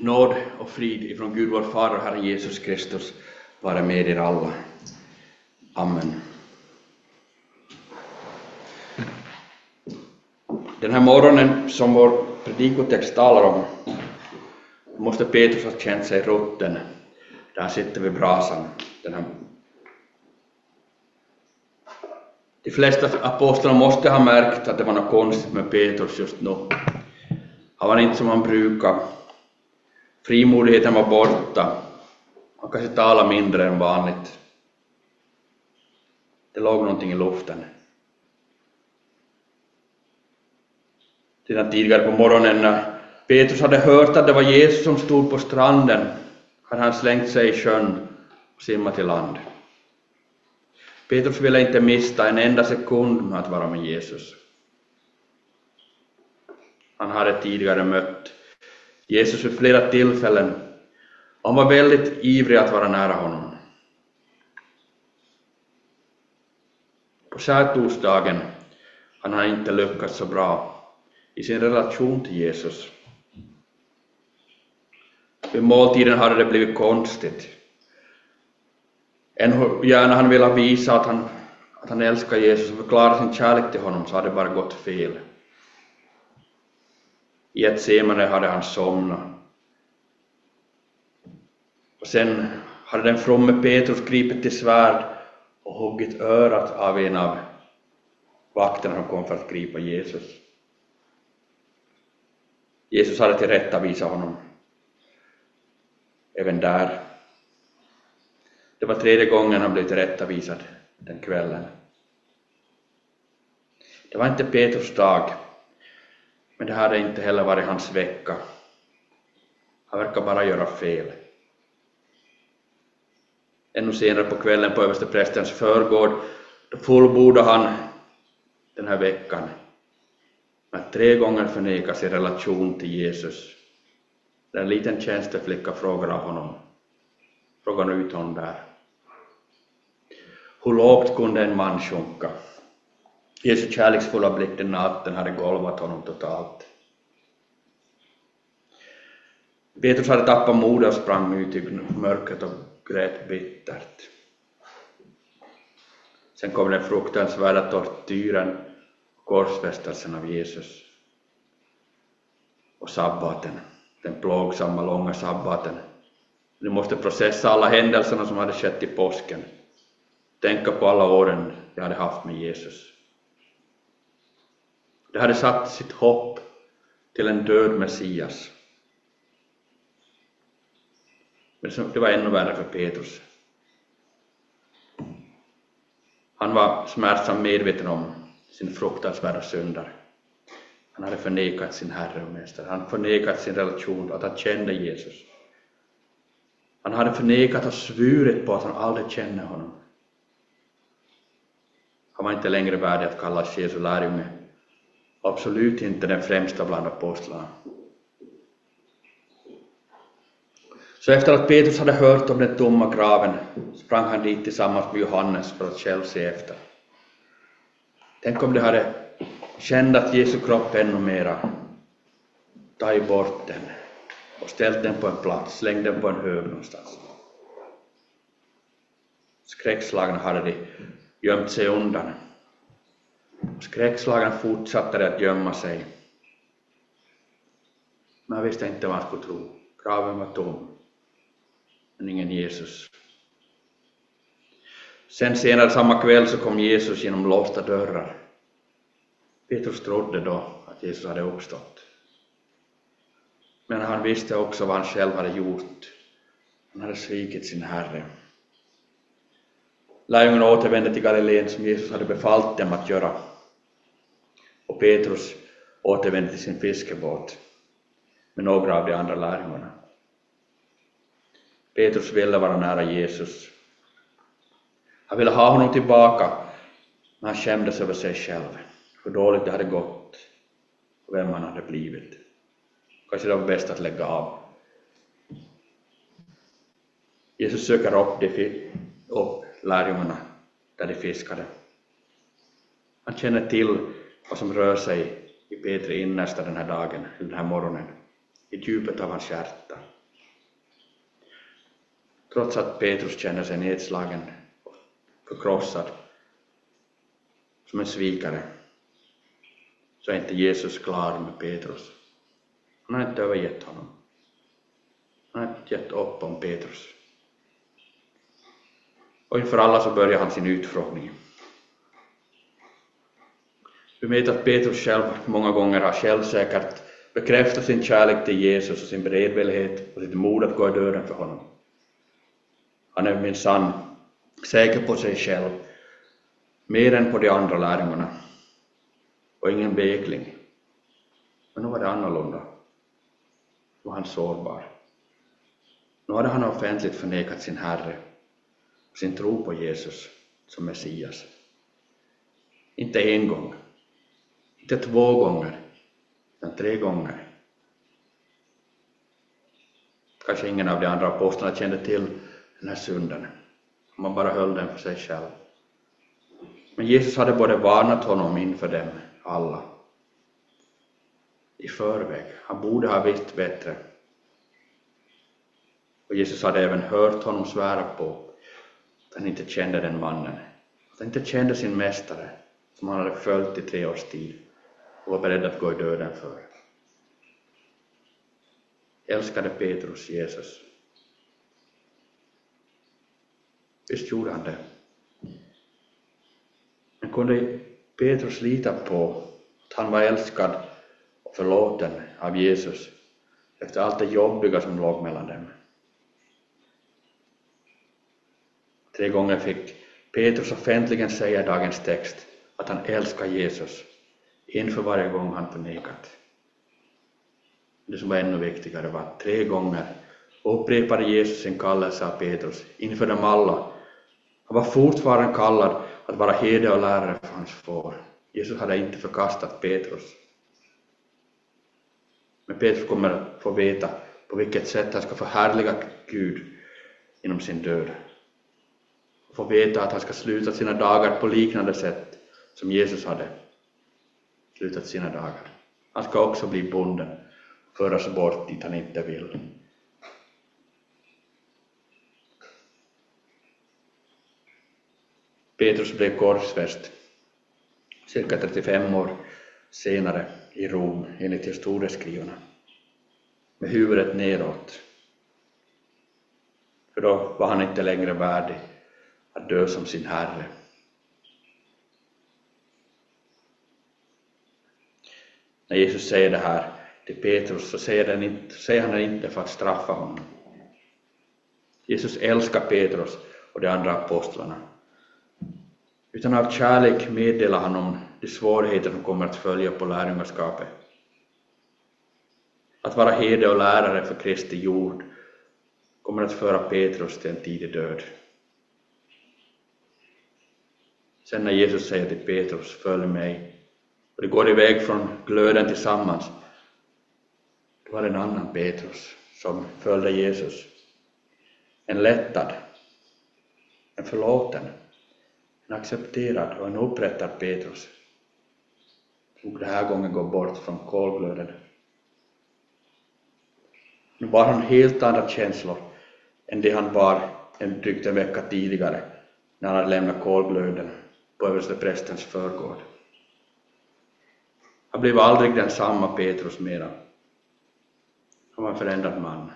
Nåd och frid ifrån Gud vår Far och Herre Jesus Kristus vara med er alla. Amen. Den här morgonen som vår predikotext talar om måste Petrus ha känt sig rutten där han sitter vid brasan. De flesta apostlarna måste ha märkt att det var något konstigt med Petrus just nu. Han var inte som han brukar. Frimodigheten var borta. Han kanske talade mindre än vanligt. Det låg någonting i luften. Sedan tidigare på morgonen när Petrus hade hört att det var Jesus som stod på stranden hade han slängt sig i sjön och simmat till land. Petrus ville inte mista en enda sekund med att vara med Jesus. Han hade tidigare mött Jesus vid flera tillfällen och han var väldigt ivrig att vara nära honom. På skärtorsdagen hade han inte lyckats så bra i sin relation till Jesus. Vid måltiden hade det blivit konstigt. Än hur gärna han ville visa att han älskar Jesus och förklara sin kärlek till honom, så hade det bara gått fel. I ett semane hade han somnat. Och sen hade den fromme Petrus gripit till svärd och huggit örat av en av vakterna som kom för att gripa Jesus. Jesus hade tillrättavisat honom. Även där. Det var tredje gången han blev tillrättavisad den kvällen. Det var inte Petrus dag, men det hade inte heller varit hans vecka. Han verkar bara göra fel. Ännu senare på kvällen på översteprästens förgård, då fullbordade han den här veckan med att 3 gånger förneka sin relation till Jesus. En liten tjänsteflicka frågar av honom. Frågar ut honom där. Hur lågt kunde en man sjunka? Jesu kärleksfulla blick den natten hade golvat honom totalt. Petrus hade tappat modet och sprang ut i mörkret och grät bittert. Sen kom den fruktansvärda tortyren, korsfästelsen av Jesus. Och sabbaten, den plågsamma långa sabbaten. Du måste processa alla händelserna som hade skett i påsken. Tänka på alla åren jag hade haft med Jesus. Det hade satt sitt hopp till en död Messias. Men det var ännu värre för Petrus. Han var smärtsamt medveten om sin fruktansvärda synder. Han hade förnekat sin Herre och Mästare. Han förnekat sin relation, att han kände Jesus. Han hade förnekat och svurit på att han aldrig kände honom. Han var inte längre värdig att kallas Jesu lärjunge. Absolut inte den främsta bland apostlarna. Så efter att Petrus hade hört om den tomma graven sprang han dit tillsammans med Johannes för att själv se efter. Tänk om de hade känt att Jesu kropp ännu mera, tagit bort den och ställt den på en plats, slängt den på en hög någonstans. Skräckslagna hade de gömt sig undan. Skräckslagna fortsatte att gömma sig. Men han visste inte vad han skulle tro. Graven var tom. Men ingen Jesus. Sen senare samma kväll så kom Jesus genom låsta dörrar. Petrus trodde då att Jesus hade uppstått. Men han visste också vad han själv hade gjort. Han hade svikit sin Herre. Lärjungarna återvände till Galileen som Jesus hade befallt dem att göra. Och Petrus återvände till sin fiskebåt med några av de andra lärjungarna. Petrus ville vara nära Jesus. Han ville ha honom tillbaka, men han skämdes över sig själv. Hur dåligt det hade gått och vem han hade blivit. Kanske det var bäst att lägga av. Jesus söker upp lärjungarna där de fiskade. Han känner till vad som rör sig i Petri innersta den här dagen, den här morgonen. I djupet av hans hjärta. Trots att Petrus känner sig nedslagen och förkrossad som en svikare, så är inte Jesus klar med Petrus. Han har inte övergett honom. Han har inte gett upp om Petrus. Och inför alla så börjar han sin utfrågning. Vi vet att Petrus själv många gånger har självsäkert bekräftat sin kärlek till Jesus och sin beredvillighet och sitt mod att gå i döden för honom. Han är minsann säker på sig själv, mer än på de andra lärjungarna. Och ingen bekling. Men nu var det annorlunda. Nu var han sårbar. Nu hade han offentligt förnekat sin Herre och sin tro på Jesus som Messias. Inte en gång, inte 2 gånger, utan 3 gånger. Kanske ingen av de andra apostlarna kände till den här synden. Man bara höll den för sig själv. Men Jesus hade både varnat honom inför dem alla i förväg. Han borde ha visst bättre. Och Jesus hade även hört honom svära på att han inte kände den mannen. Att han inte kände sin mästare som han hade följt i 3 års tid och var beredd att gå i döden för. Älskade Petrus Jesus? Visst gjorde han det. Men kunde Petrus lita på att han var älskad och förlåten av Jesus efter allt det jobbiga som låg mellan dem? 3 gånger fick Petrus offentligen säga i dagens text att han älskar Jesus inför varje gång han förnekat. Det som var ännu viktigare var att 3 gånger upprepade Jesus sin kallelse av Petrus inför dem alla. Han var fortfarande kallad att vara herde och lärare för hans får. Jesus hade inte förkastat Petrus. Men Petrus kommer att få veta på vilket sätt han ska förhärliga Gud genom sin död. Få veta att han ska sluta sina dagar på liknande sätt som Jesus hade slutat sina dagar. Han ska också bli bunden och föras bort dit han inte vill. Petrus blev korsfäst cirka 35 år senare i Rom enligt historieskrivarna med huvudet neråt. För då var han inte längre värdig att dö som sin Herre. När Jesus säger det här till Petrus så säger han det inte för att straffa honom. Jesus älskar Petrus och de andra apostlarna. Utan av kärlek meddelar han om de svårigheter som kommer att följa på lärjungaskapet. Att vara herde och lärare för Kristi jord kommer att föra Petrus till en tidig död. Sen när Jesus säger till Petrus, följ mig, och de går iväg från glöden tillsammans, då var det en annan Petrus som följde Jesus. En lättad, en förlåten, en accepterad och en upprättad Petrus. Som den här gången går bort från kolglöden. Nu bar han helt andra känslor än det han bar drygt en vecka tidigare när han hade lämnat kolglöden på översteprästens förgård. Han blev aldrig den samma Petrus mera. Han var en förändrad man.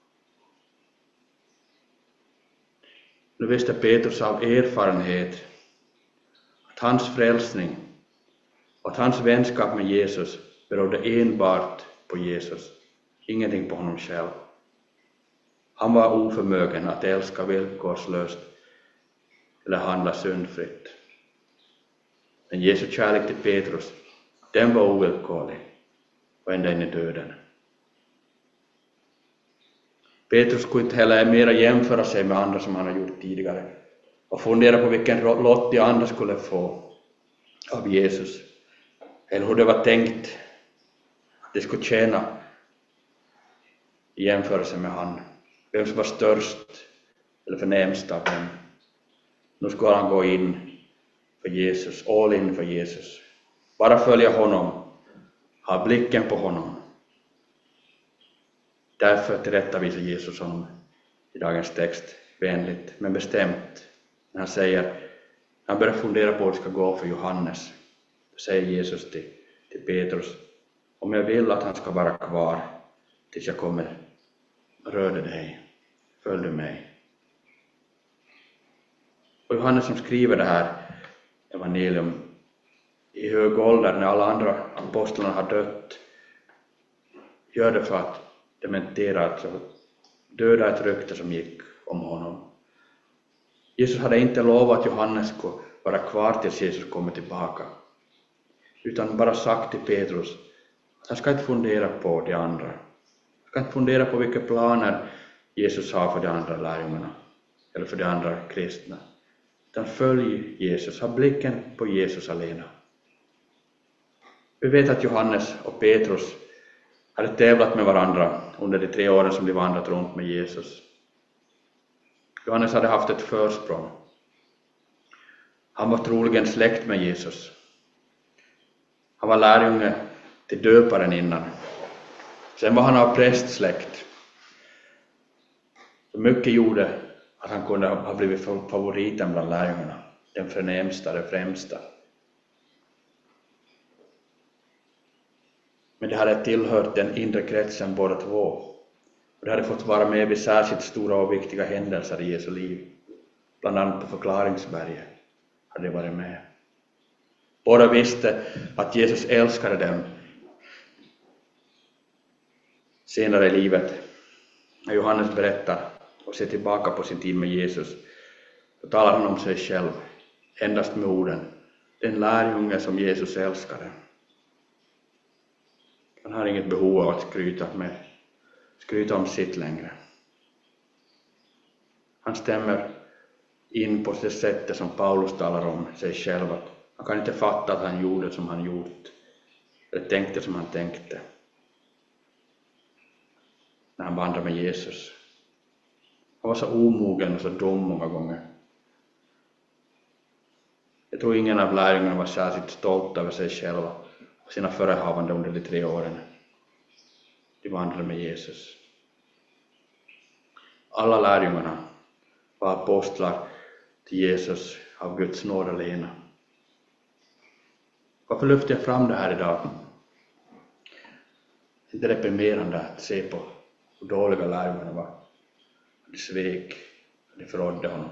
Nu visste Petrus av erfarenhet att hans frälsning och att hans vänskap med Jesus berodde enbart på Jesus, ingenting på honom själv. Han var oförmögen att älska villkorslöst eller handla syndfritt. Men Jesu kärlek till Petrus, den var ovillkorlig och ända in i döden. Petrus kunde inte heller mera jämföra sig med andra som han har gjort tidigare och fundera på vilken lott de andra skulle få av Jesus eller hur det var tänkt att det skulle tjäna i jämförelse med han. Vem som var störst eller förnämst av dem. Nu ska han gå in för Jesus, all in för Jesus. Bara följa honom, ha blicken på honom. Därför tillrättavisar Jesus honom i dagens text vänligt men bestämt. När han säger, han börjar fundera på hur det ska gå för Johannes. Då säger Jesus till Petrus, om jag vill att han ska vara kvar tills jag kommer, rörde dig, följ mig. Och Johannes som skriver det här evangelium i hög ålder när alla andra apostlarna har dött, gör det för att dementera, alltså döda ett rykte som gick om honom. Jesus hade inte lovat att Johannes skulle vara kvar tills Jesus kommer tillbaka, utan bara sagt till Petrus att han ska inte fundera på de andra. Han ska inte fundera på vilka planer Jesus har för de andra lärjungarna eller för de andra kristna. Utan följ Jesus, ha blicken på Jesus alena. Vi vet att Johannes och Petrus hade tävlat med varandra under de 3 åren som de vandrat runt med Jesus. Johannes hade haft ett försprång. Han var troligen släkt med Jesus. Han var lärjunge till döparen innan. Sen var han av prästsläkt. Så mycket gjorde att han kunde ha blivit favoriten bland lärjungarna. Den förnämsta, den främsta. Men det hade tillhört den inre kretsen båda två. Och det hade fått vara med vid särskilt stora och viktiga händelser i Jesu liv. Bland annat på förklaringsberget hade det varit med. Båda visste att Jesus älskade dem. Senare i livet, när Johannes berättar och ser tillbaka på sin tid med Jesus, så talar han om sig själv endast med orden, den lärjunge som Jesus älskade. Han har inget behov av att skryta om sitt längre. Han stämmer in på det sättet som Paulus talar om sig själv. Han kan inte fatta att han gjorde som han gjort, eller tänkte som han tänkte när han vandrade med Jesus. Han var så omogen och så dum många gånger. Jag tror ingen av lärjungarna var särskilt stolt över sig själva och sina förehavanden under de 3 åren de vandrade med Jesus. Alla lärjungarna var apostlar till Jesus av Guds nåd alena. Varför lyfter jag fram det här idag? Det är inte deprimerande att se på hur dåliga lärjungarna var. De svek, de förrådde honom.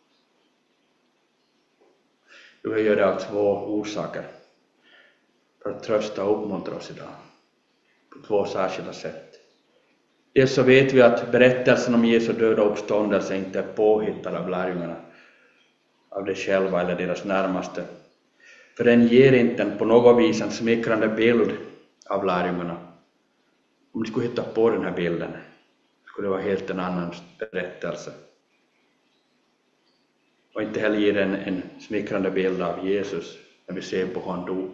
Jag gör det av 2 orsaker. För att trösta och uppmuntra oss idag. På 2 särskilda sätt. Dels så vet vi att berättelsen om Jesu död och uppståndelse inte är påhittad av lärjungarna. Av de själva eller deras närmaste. För den ger inte på något vis en smickrande bild av lärjungarna. Om de skulle hitta på den här bilden skulle det vara helt en annan berättelse. Och inte heller ger den en smickrande bild av Jesus när vi ser på hur han dog.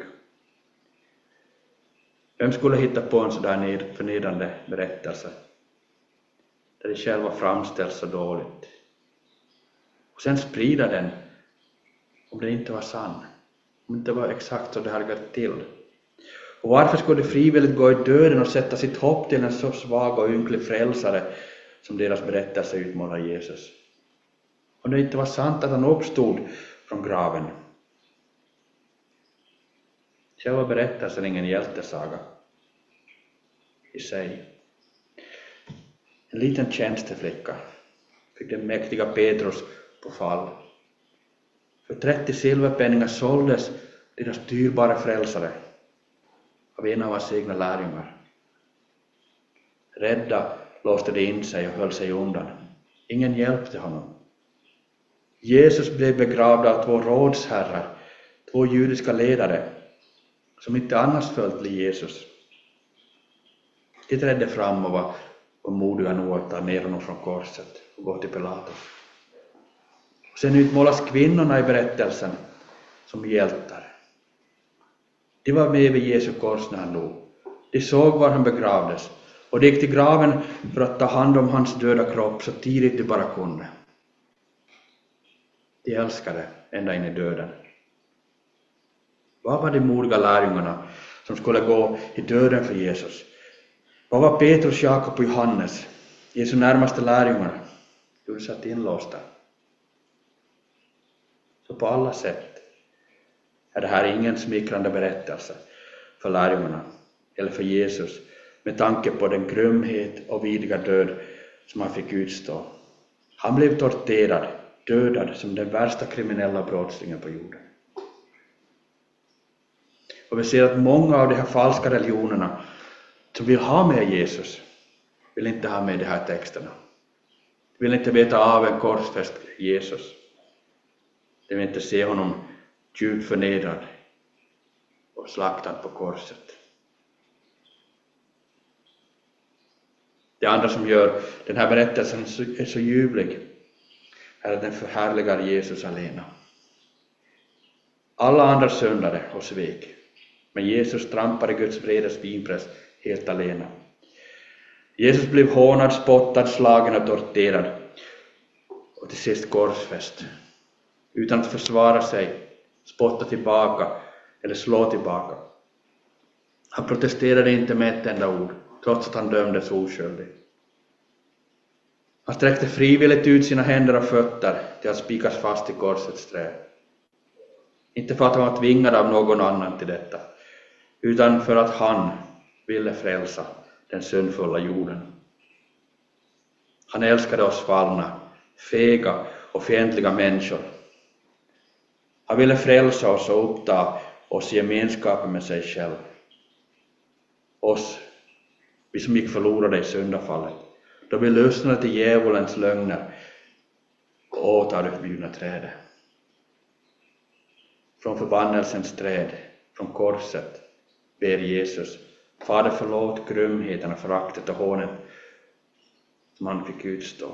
Vem skulle hitta på en sådär förnedrande berättelse där de själva framställs så dåligt och sen sprida den om det inte var sann, om det inte var exakt så det hade gått till? Och varför skulle de frivilligt gå i döden och sätta sitt hopp till en så svag och ynklig frälsare som deras berättelse utmålar Jesus? Om det inte var sant att han uppstod från graven. Själva berättelsen är ingen hjältesaga i sig. En liten tjänsteflicka fick den mäktiga Petrus på fall. För 30 silverpenningar såldes deras dyrbara frälsare av en av hans egna lärjungar. Rädda låste de in sig och höll sig undan. Ingen hjälpte honom. Jesus blev begravd av 2 rådsherrar, 2 judiska ledare som inte annars följt till Jesus. De trädde fram och var modiga nog att ta ner honom från korset och gå till Pilatus. Sen utmålas kvinnorna i berättelsen som hjältar. De var med vid Jesu kors när han dog. De såg var han begravdes och de gick till graven för att ta hand om hans döda kropp så tidigt de bara kunde. De älskade ända in i döden. Vad var de modiga lärjungarna som skulle gå i döden för Jesus? Vad var Petrus, Jakob och Johannes, Jesu närmaste lärjungar? Du satt inlåsta. Så på alla sätt är det här ingen smickrande berättelse för lärjungarna eller för Jesus med tanke på den grymhet och vidriga död som han fick utstå. Han blev torterad, dödad som den värsta kriminella brottslingen på jorden. Och vi ser att många av de här falska religionerna som vill ha med Jesus vill inte ha med de här texterna. De vill inte veta av en korsfäst Jesus. De vill inte se honom djupt förnedrad och slaktad på korset. Det andra som gör den här berättelsen är så ljuvlig är att den förhärligar Jesus alena. Alla andra syndade och svek, men Jesus trampade Guds vredes vinpress helt alena. Jesus blev hånad, spottad, slagen och torterad och till sist korsfäst. Utan att försvara sig, spotta tillbaka eller slå tillbaka. Han protesterade inte med ett enda ord, trots att han dömdes oskyldig. Han sträckte frivilligt ut sina händer och fötter till att spikas fast i korsets träd. Inte för att han var tvingad av någon annan till detta, utan för att han ville frälsa den syndfulla jorden. Han älskade oss fallna, fega och fientliga människor. Han ville frälsa oss och uppta oss i gemenskapen med sig själv. Oss, vi som gick förlorade i syndafallet, då vi lyssnade till djävulens lögner och åt av det förbjudna trädet. Från förbannelsens träd, från korset, ber Jesus: Fader, förlåt grymheten och föraktet och hånet som han fick utstå.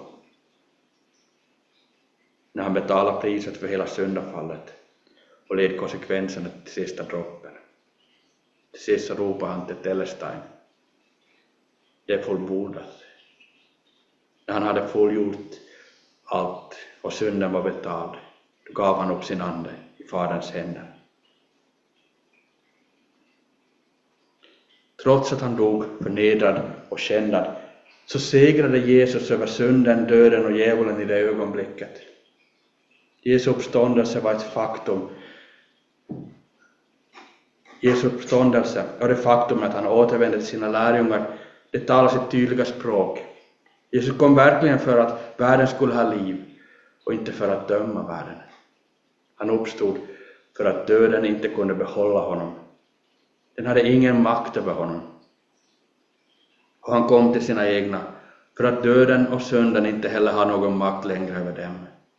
När han betalade priset för hela syndafallet och led konsekvenserna till sista droppen. Till sist så ropade han till Telestein: Det är fullbordat. När han hade fullgjort allt och synden var betald, då gav han upp sin ande i Faderns händer. Trots att han dog förnedrad och kändad, så segrade Jesus över synden, döden och djävulen i det ögonblicket. Jesu uppståndelse var ett faktum. Jesu uppståndelse och det faktum att han återvände till sina lärjungar, det talar sitt tydliga språk. Jesus kom verkligen för att världen skulle ha liv och inte för att döma världen. Han uppstod för att döden inte kunde behålla honom. Den hade ingen makt över honom. Och han kom till sina egna för att döden och synden inte heller har någon makt längre över dem.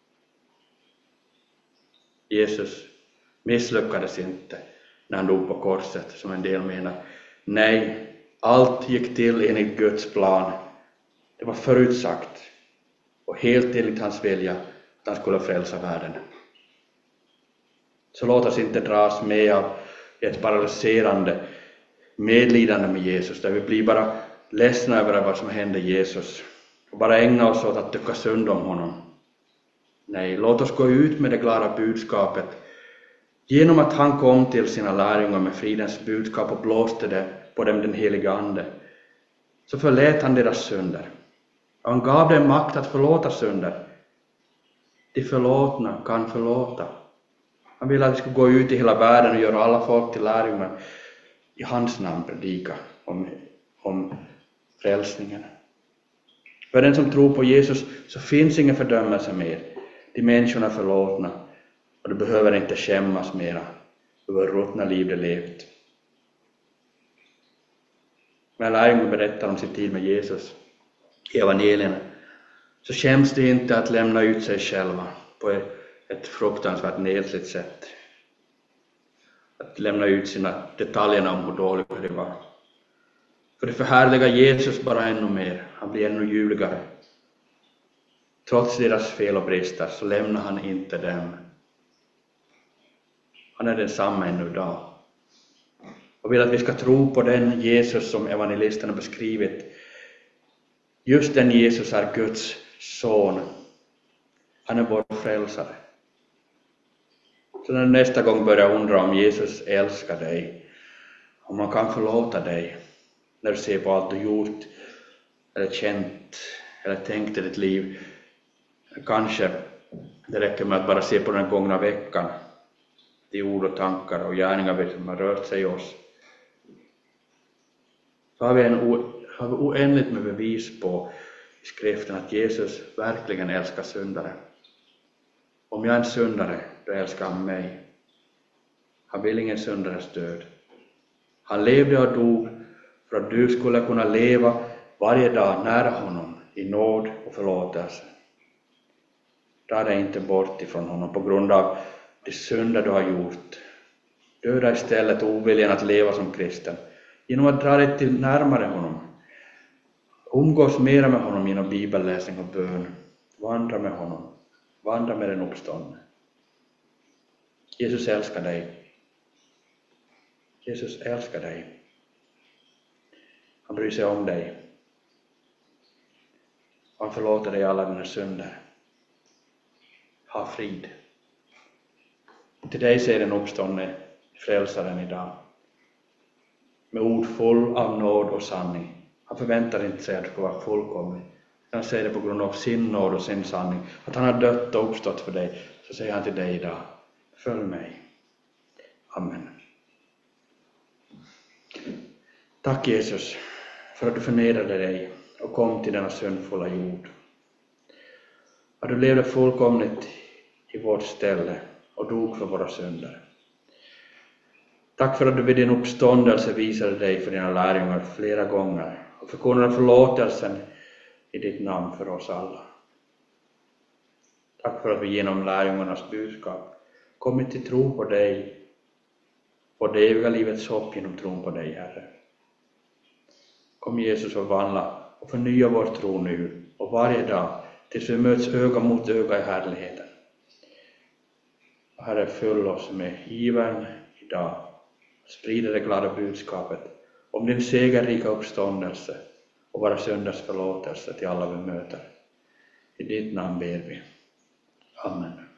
Jesus misslyckades inte när han dog på korset, som en del menar. Nej, allt gick till enligt Guds plan. Det var förutsagt och helt enligt hans vilja att han skulle frälsa världen. Så låt oss inte dras med av ett paralyserande medlidande med Jesus, där vi blir bara ledsna över vad som hände Jesus och bara ägna oss åt att tycka synd om honom. Nej, låt oss gå ut med det glada budskapet. Genom att han kom till sina lärjungar med fridens budskap och blåste det på dem den heliga ande, så förlät han deras synder. Och han gav dem makt att förlåta synder. De förlåtna kan förlåta. Han ville att vi skulle gå ut i hela världen och göra alla folk till lärjungar, i hans namn predika om frälsningen. För den som tror på Jesus så finns ingen fördömelse mer. De människorna är förlåtna och de behöver inte skämmas mera över ruttna liv de levt. När lärjungarna berättar om sin tid med Jesus i evangelierna, så skäms de inte att lämna ut sig själva på ett fruktansvärt nesligt sätt. Att lämna ut sina detaljerna om hur dåliga det var. För det förhärligar Jesus bara ännu mer. Han blir ännu ljuvligare. Trots deras fel och brister så lämnar han inte dem. Han är densamma ännu idag. Och vill att vi ska tro på den Jesus som evangelisterna beskrivit. Just den Jesus är Guds son. Han är vår frälsare. Så när du nästa gång börjar undra om Jesus älskar dig, om han kan förlåta dig, när du ser på allt du gjort eller känt eller tänkt i ditt liv, Kanske det räcker med att bara se på den gångna veckan, de ord och tankar och gärningar som har rört sig i oss. Så har vi oändligt med bevis på i skriften att Jesus verkligen älskar syndare. Om jag är en syndare, då älskar han mig. Han vill ingen syndares död. Han levde och dog för att du skulle kunna leva varje dag nära honom i nåd och förlåtelse. Dra dig inte bort ifrån honom på grund av de synder du har gjort. Döda istället oviljan att leva som kristen genom att dra dig till närmare honom. Umgås mera med honom genom bibelläsning och bön. Vandra med honom. Vandra med den uppståndne. Jesus älskar dig. Jesus älskar dig. Han bryr sig om dig. Han förlåter dig alla dina synder. Ha frid. Till dig säger den uppståndne frälsaren idag. Med ord full av nåd och sanning. Han förväntar inte sig att du ska vara fullkomlig. Han säger det på grund av sin nåd och sin sanning. Att han har dött och uppstått för dig. Så säger han till dig idag. Följ mig. Amen. Tack Jesus för att du förnedrade dig och kom till denna syndfulla jord. Att du levde fullkomligt i vårt ställe och dog för våra synder. Tack för att du vid din uppståndelse visade dig för dina lärjungar flera gånger och förkunnade förlåtelsen i ditt namn för oss alla. Tack för att vi genom lärjungarnas budskap kommit till tro på dig och det eviga livets hopp genom tron på dig, Herre. Kom Jesus och vandla och förnya vår tro nu och varje dag tills vi möts öga mot öga i härligheten. Herre, fyll oss med ivern idag. Sprida det glada budskapet om din segerrika uppståndelse och våra synders förlåtelse till alla vi möter. I ditt namn ber vi. Amen.